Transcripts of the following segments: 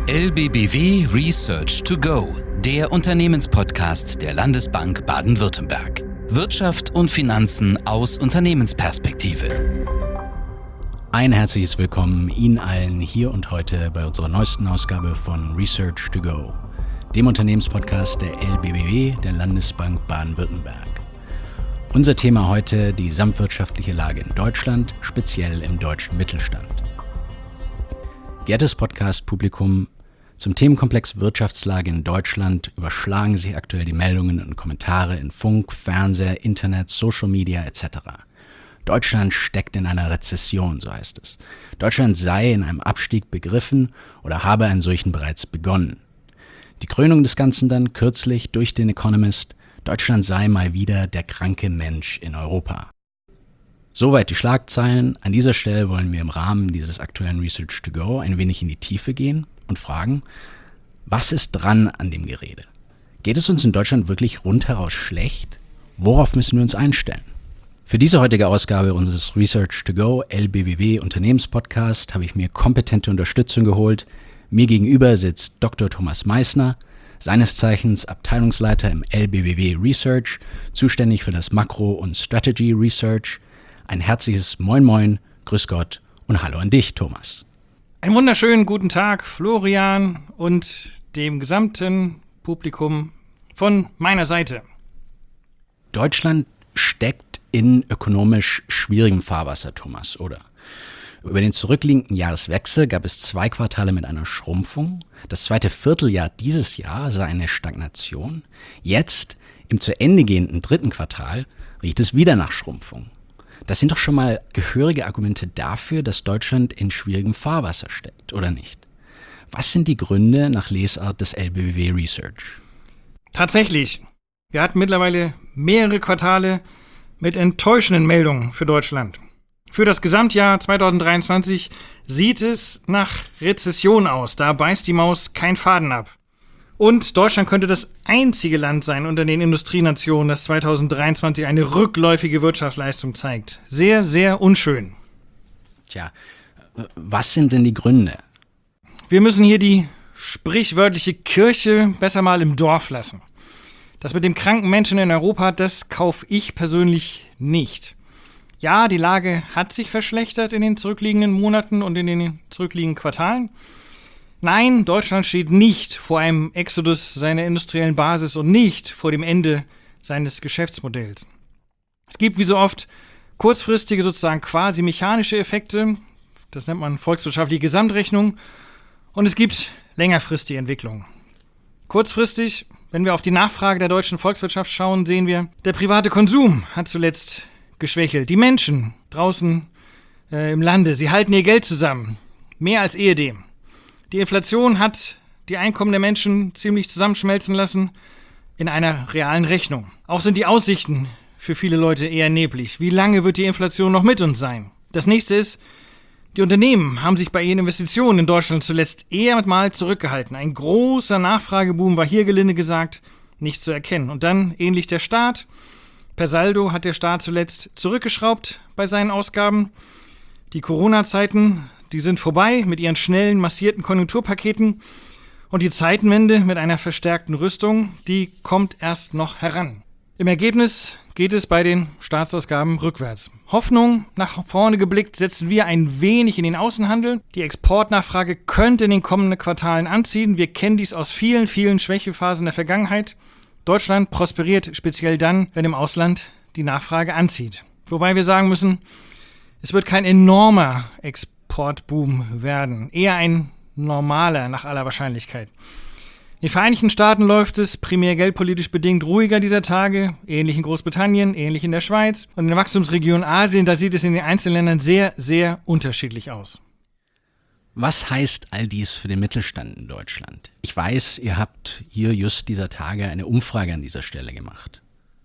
LBBW Research to Go, der Unternehmenspodcast der Landesbank Baden-Württemberg. Wirtschaft und Finanzen aus Unternehmensperspektive. Ein herzliches Willkommen Ihnen allen hier und heute bei unserer neuesten Ausgabe von Research to Go, dem Unternehmenspodcast der LBBW, der Landesbank Baden-Württemberg. Unser Thema heute: die gesamtwirtschaftliche Lage in Deutschland, speziell im deutschen Mittelstand. Geehrtes Podcast-Publikum, zum Themenkomplex Wirtschaftslage in Deutschland überschlagen sich aktuell die Meldungen und Kommentare in Funk, Fernseher, Internet, Social Media etc. Deutschland steckt in einer Rezession, so heißt es. Deutschland sei in einem Abstieg begriffen oder habe einen solchen bereits begonnen. Die Krönung des Ganzen dann kürzlich durch den Economist: Deutschland sei mal wieder der kranke Mensch in Europa. Soweit die Schlagzeilen. An dieser Stelle wollen wir im Rahmen dieses aktuellen Research to Go ein wenig in die Tiefe gehen und fragen, was ist dran an dem Gerede? Geht es uns in Deutschland wirklich rundheraus schlecht? Worauf müssen wir uns einstellen? Für diese heutige Ausgabe unseres Research to Go LBBW Unternehmenspodcast habe ich mir kompetente Unterstützung geholt. Mir gegenüber sitzt Dr. Thomas Meissner, seines Zeichens Abteilungsleiter im LBBW Research, zuständig für das Makro- und Strategy Research. Ein herzliches Moin Moin, Grüß Gott und Hallo an dich, Thomas. Einen wunderschönen guten Tag, Florian, und dem gesamten Publikum von meiner Seite. Deutschland steckt in ökonomisch schwierigem Fahrwasser, Thomas, oder? Über den zurückliegenden Jahreswechsel gab es 2 Quartale mit einer Schrumpfung. Das zweite Vierteljahr dieses Jahr sah eine Stagnation. Jetzt, im zu Ende gehenden 3. Quartal, riecht es wieder nach Schrumpfung. Das sind doch schon mal gehörige Argumente dafür, dass Deutschland in schwierigem Fahrwasser steckt, oder nicht? Was sind die Gründe nach Lesart des LBBW Research? Tatsächlich, wir hatten mittlerweile mehrere Quartale mit enttäuschenden Meldungen für Deutschland. Für das Gesamtjahr 2023 sieht es nach Rezession aus. Da beißt die Maus keinen Faden ab. Und Deutschland könnte das einzige Land sein unter den Industrienationen, das 2023 eine rückläufige Wirtschaftsleistung zeigt. Sehr, sehr unschön. Tja, was sind denn die Gründe? Wir müssen hier die sprichwörtliche Kirche besser mal im Dorf lassen. Das mit dem kranken Menschen in Europa, das kaufe ich persönlich nicht. Ja, die Lage hat sich verschlechtert in den zurückliegenden Monaten und in den zurückliegenden Quartalen. Nein, Deutschland steht nicht vor einem Exodus seiner industriellen Basis und nicht vor dem Ende seines Geschäftsmodells. Es gibt wie so oft kurzfristige, sozusagen quasi mechanische Effekte, das nennt man volkswirtschaftliche Gesamtrechnung, und es gibt längerfristige Entwicklungen. Kurzfristig, wenn wir auf die Nachfrage der deutschen Volkswirtschaft schauen, sehen wir, der private Konsum hat zuletzt geschwächelt. Die Menschen draußen im Lande, sie halten ihr Geld zusammen, mehr als ehedem. Die Inflation hat die Einkommen der Menschen ziemlich zusammenschmelzen lassen in einer realen Rechnung. Auch sind die Aussichten für viele Leute eher neblig. Wie lange wird die Inflation noch mit uns sein? Das nächste ist, die Unternehmen haben sich bei ihren Investitionen in Deutschland zuletzt eher mal zurückgehalten. Ein großer Nachfrageboom war hier, gelinde gesagt, nicht zu erkennen. Und dann ähnlich der Staat. Per Saldo hat der Staat zuletzt zurückgeschraubt bei seinen Ausgaben. Die Corona-Zeiten, die sind vorbei mit ihren schnellen, massierten Konjunkturpaketen, und die Zeitenwende mit einer verstärkten Rüstung, die kommt erst noch heran. Im Ergebnis geht es bei den Staatsausgaben rückwärts. Hoffnung nach vorne geblickt setzen wir ein wenig in den Außenhandel. Die Exportnachfrage könnte in den kommenden Quartalen anziehen. Wir kennen dies aus vielen, vielen Schwächephasen der Vergangenheit. Deutschland prosperiert speziell dann, wenn im Ausland die Nachfrage anzieht. Wobei wir sagen müssen, es wird kein enormer Exportboom werden, eher ein normaler nach aller Wahrscheinlichkeit. In den Vereinigten Staaten läuft es primär geldpolitisch bedingt ruhiger dieser Tage, ähnlich in Großbritannien, ähnlich in der Schweiz. Und in der Wachstumsregion Asien, da sieht es in den einzelnen Ländern sehr, sehr unterschiedlich aus. Was heißt all dies für den Mittelstand in Deutschland? Ich weiß, ihr habt hier just dieser Tage eine Umfrage an dieser Stelle gemacht.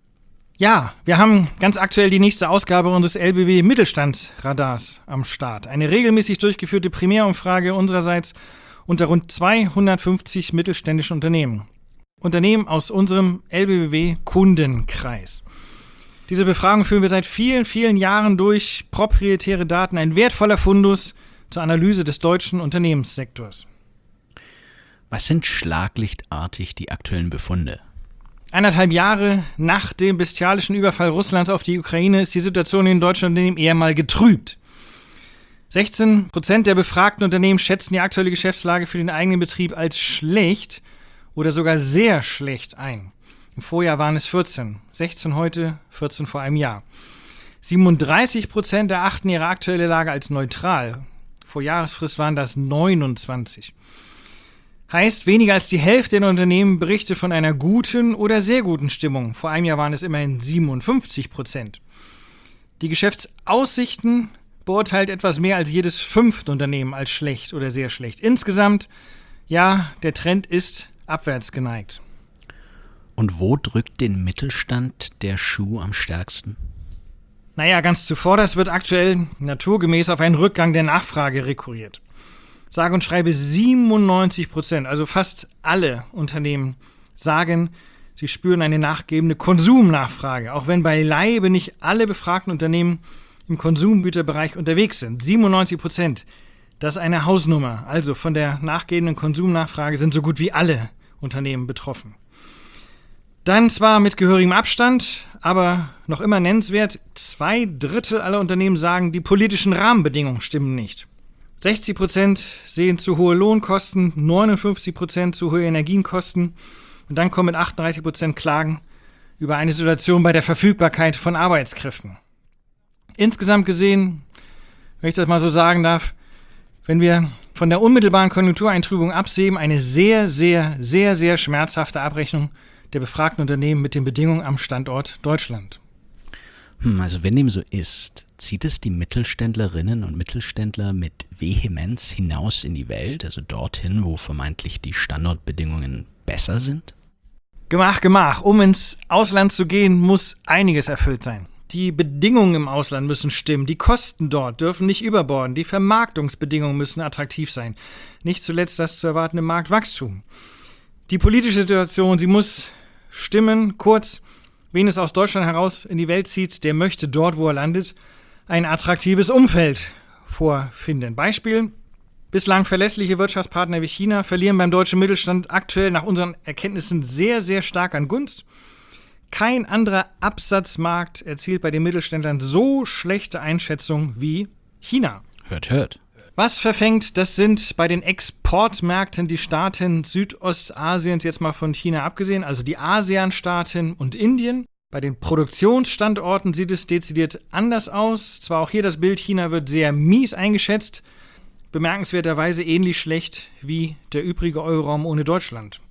Ja, wir haben ganz aktuell die nächste Ausgabe unseres LBBW Mittelstandsradars am Start. Eine regelmäßig durchgeführte Primärumfrage unsererseits unter rund 250 mittelständischen Unternehmen. Unternehmen aus unserem LBBW Kundenkreis. Diese Befragung führen wir seit vielen, vielen Jahren durch. Proprietäre Daten, ein wertvoller Fundus zur Analyse des deutschen Unternehmenssektors. Was sind schlaglichtartig die aktuellen Befunde? 1,5 Jahre nach dem bestialischen Überfall Russlands auf die Ukraine ist die Situation in deutschen Unternehmen eher mal getrübt. 16% der befragten Unternehmen schätzen die aktuelle Geschäftslage für den eigenen Betrieb als schlecht oder sogar sehr schlecht ein. Im Vorjahr waren es 14, 16 heute, 14 vor einem Jahr. 37% erachten ihre aktuelle Lage als neutral. Vor Jahresfrist waren das 29. Heißt, weniger als die Hälfte der Unternehmen berichtet von einer guten oder sehr guten Stimmung. Vor einem Jahr waren es immerhin 57%. Die Geschäftsaussichten beurteilt etwas mehr als jedes 5. Unternehmen als schlecht oder sehr schlecht. Insgesamt, ja, der Trend ist abwärts geneigt. Und wo drückt den Mittelstand der Schuh am stärksten? Naja, ganz zuvorderst wird aktuell naturgemäß auf einen Rückgang der Nachfrage rekurriert. Sage und schreibe 97%, also fast alle Unternehmen, sagen, sie spüren eine nachgebende Konsumnachfrage, auch wenn beileibe nicht alle befragten Unternehmen im Konsumgüterbereich unterwegs sind. 97%, das ist eine Hausnummer. Also von der nachgebenden Konsumnachfrage sind so gut wie alle Unternehmen betroffen. Dann zwar mit gehörigem Abstand, aber noch immer nennenswert, 2/3 aller Unternehmen sagen, die politischen Rahmenbedingungen stimmen nicht. 60% sehen zu hohe Lohnkosten, 59% zu hohe Energienkosten und dann kommen mit 38% Klagen über eine Situation bei der Verfügbarkeit von Arbeitskräften. Insgesamt gesehen, wenn ich das mal so sagen darf, wenn wir von der unmittelbaren Konjunktureintrübung absehen, eine sehr, sehr, sehr, sehr schmerzhafte Abrechnung der befragten Unternehmen mit den Bedingungen am Standort Deutschland. Also wenn dem so ist, zieht es die Mittelständlerinnen und Mittelständler mit Vehemenz hinaus in die Welt, also dorthin, wo vermeintlich die Standortbedingungen besser sind? Gemach. Um ins Ausland zu gehen, muss einiges erfüllt sein. Die Bedingungen im Ausland müssen stimmen, die Kosten dort dürfen nicht überborden, die Vermarktungsbedingungen müssen attraktiv sein. Nicht zuletzt das zu erwartende Marktwachstum. Die politische Situation, sie muss stimmen, kurz. Wen es aus Deutschland heraus in die Welt zieht, der möchte dort, wo er landet, ein attraktives Umfeld vorfinden. Beispiel: Bislang verlässliche Wirtschaftspartner wie China verlieren beim deutschen Mittelstand aktuell nach unseren Erkenntnissen sehr, sehr stark an Gunst. Kein anderer Absatzmarkt erzielt bei den Mittelständlern so schlechte Einschätzungen wie China. Hört. Was verfängt, das sind bei den Exportmärkten die Staaten Südostasiens, jetzt mal von China abgesehen, also die ASEAN-Staaten und Indien. Bei den Produktionsstandorten sieht es dezidiert anders aus. Zwar auch hier das Bild, China wird sehr mies eingeschätzt, bemerkenswerterweise ähnlich schlecht wie der übrige Euroraum ohne Deutschland.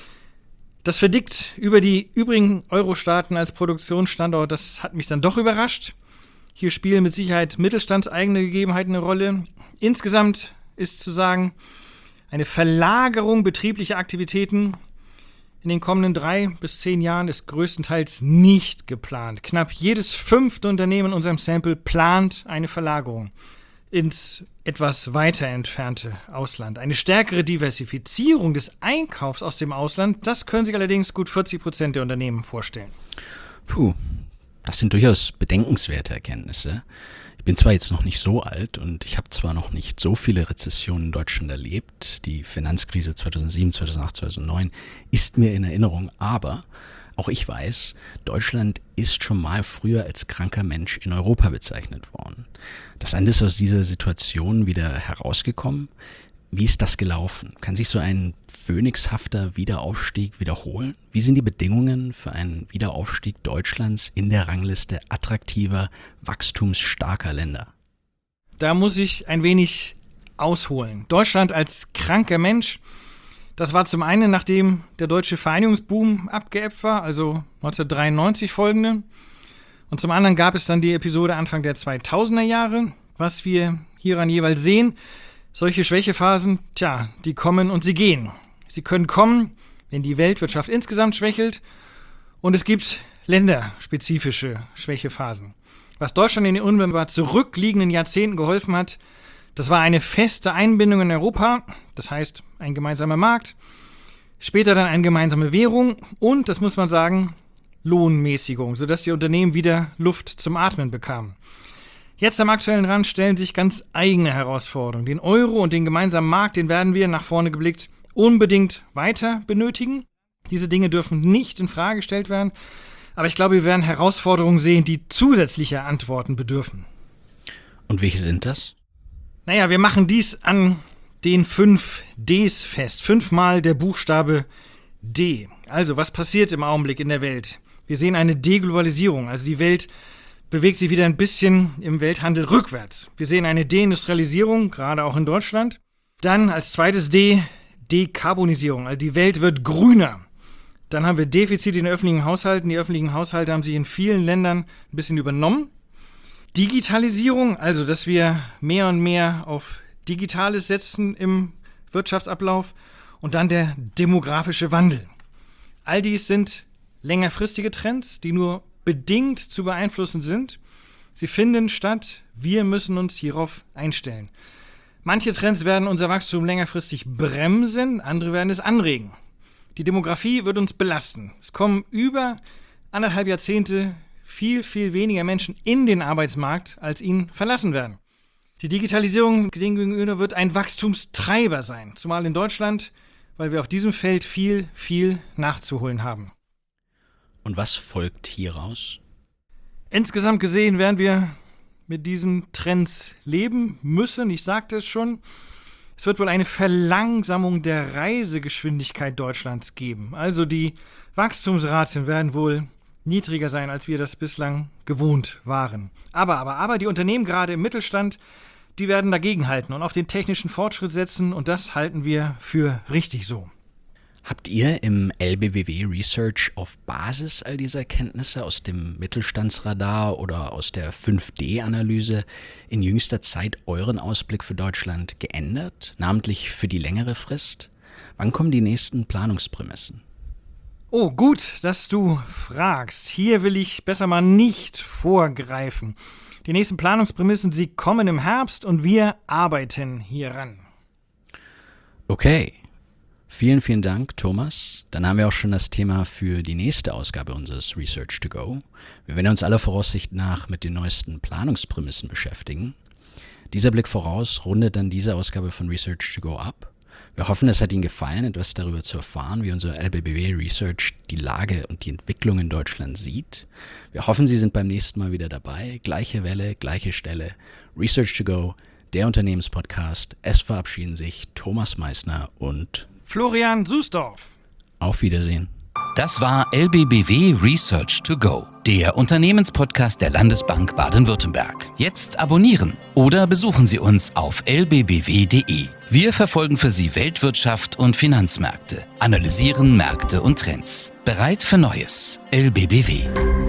Das Verdikt über die übrigen Euro-Staaten als Produktionsstandort, das hat mich dann doch überrascht. Hier spielen mit Sicherheit mittelstandseigene Gegebenheiten eine Rolle. Insgesamt ist zu sagen, eine Verlagerung betrieblicher Aktivitäten in den kommenden 3 bis 10 Jahren ist größtenteils nicht geplant. Knapp jedes 5. Unternehmen in unserem Sample plant eine Verlagerung ins etwas weiter entfernte Ausland. Eine stärkere Diversifizierung des Einkaufs aus dem Ausland, das können sich allerdings gut 40% der Unternehmen vorstellen. Das sind durchaus bedenkenswerte Erkenntnisse. Ich bin zwar jetzt noch nicht so alt und ich habe zwar noch nicht so viele Rezessionen in Deutschland erlebt, die Finanzkrise 2007, 2008, 2009 ist mir in Erinnerung, aber auch ich weiß, Deutschland ist schon mal früher als kranker Mensch in Europa bezeichnet worden. Das Land ist aus dieser Situation wieder herausgekommen. Wie ist das gelaufen? Kann sich so ein phönixhafter Wiederaufstieg wiederholen? Wie sind die Bedingungen für einen Wiederaufstieg Deutschlands in der Rangliste attraktiver, wachstumsstarker Länder? Da muss ich ein wenig ausholen. Deutschland als kranker Mensch, das war zum einen, nachdem der deutsche Vereinigungsboom abgeebbt war, also 1993 folgende. Und zum anderen gab es dann die Episode Anfang der 2000er Jahre. Was wir hieran jeweils sehen: Solche Schwächephasen, die kommen und sie gehen. Sie können kommen, wenn die Weltwirtschaft insgesamt schwächelt, und es gibt länderspezifische Schwächephasen. Was Deutschland in den unmittelbar zurückliegenden Jahrzehnten geholfen hat, das war eine feste Einbindung in Europa, das heißt ein gemeinsamer Markt, später dann eine gemeinsame Währung und, das muss man sagen, Lohnmäßigung, sodass die Unternehmen wieder Luft zum Atmen bekamen. Jetzt am aktuellen Rand stellen sich ganz eigene Herausforderungen. Den Euro und den gemeinsamen Markt, den werden wir nach vorne geblickt unbedingt weiter benötigen. Diese Dinge dürfen nicht in Frage gestellt werden. Aber ich glaube, wir werden Herausforderungen sehen, die zusätzlicher Antworten bedürfen. Und welche sind das? Naja, wir machen dies an den 5 Ds fest. 5-mal der Buchstabe D. Also, was passiert im Augenblick in der Welt? Wir sehen eine Deglobalisierung. Also die Welt bewegt sich wieder ein bisschen im Welthandel rückwärts. Wir sehen eine Deindustrialisierung, gerade auch in Deutschland. Dann als zweites D, Dekarbonisierung. Also die Welt wird grüner. Dann haben wir Defizite in den öffentlichen Haushalten. Die öffentlichen Haushalte haben sich in vielen Ländern ein bisschen übernommen. Digitalisierung, also dass wir mehr und mehr auf Digitales setzen im Wirtschaftsablauf. Und dann der demografische Wandel. All dies sind längerfristige Trends, die nur bedingt zu beeinflussen sind. Sie finden statt. Wir müssen uns hierauf einstellen. Manche Trends werden unser Wachstum längerfristig bremsen, andere werden es anregen. Die Demografie wird uns belasten. Es kommen über 1,5 Jahrzehnte viel weniger Menschen in den Arbeitsmarkt, als ihn verlassen werden. Die Digitalisierung gegenüber wird ein Wachstumstreiber sein, zumal in Deutschland, weil wir auf diesem Feld viel nachzuholen haben. Und was folgt hieraus? Insgesamt gesehen werden wir mit diesen Trends leben müssen. Ich sagte es schon, es wird wohl eine Verlangsamung der Reisegeschwindigkeit Deutschlands geben. Also die Wachstumsraten werden wohl niedriger sein, als wir das bislang gewohnt waren. Aber die Unternehmen, gerade im Mittelstand, die werden dagegenhalten und auf den technischen Fortschritt setzen und das halten wir für richtig so. Habt ihr im LBBW Research auf Basis all dieser Erkenntnisse aus dem Mittelstandsradar oder aus der 5D-Analyse in jüngster Zeit euren Ausblick für Deutschland geändert, namentlich für die längere Frist? Wann kommen die nächsten Planungsprämissen? Oh, gut, dass du fragst. Hier will ich besser mal nicht vorgreifen. Die nächsten Planungsprämissen, sie kommen im Herbst und wir arbeiten hieran. Okay. Vielen Dank, Thomas. Dann haben wir auch schon das Thema für die nächste Ausgabe unseres Research to Go. Wir werden uns aller Voraussicht nach mit den neuesten Planungsprämissen beschäftigen. Dieser Blick voraus rundet dann diese Ausgabe von Research to Go ab. Wir hoffen, es hat Ihnen gefallen, etwas darüber zu erfahren, wie unser LBBW Research die Lage und die Entwicklung in Deutschland sieht. Wir hoffen, Sie sind beim nächsten Mal wieder dabei. Gleiche Welle, gleiche Stelle. Research to Go, der Unternehmenspodcast. Es verabschieden sich Thomas Meissner und Florian Susdorf. Auf Wiedersehen. Das war LBBW Research to Go, der Unternehmenspodcast der Landesbank Baden-Württemberg. Jetzt abonnieren oder besuchen Sie uns auf lbbw.de. Wir verfolgen für Sie Weltwirtschaft und Finanzmärkte, analysieren Märkte und Trends. Bereit für Neues. LBBW.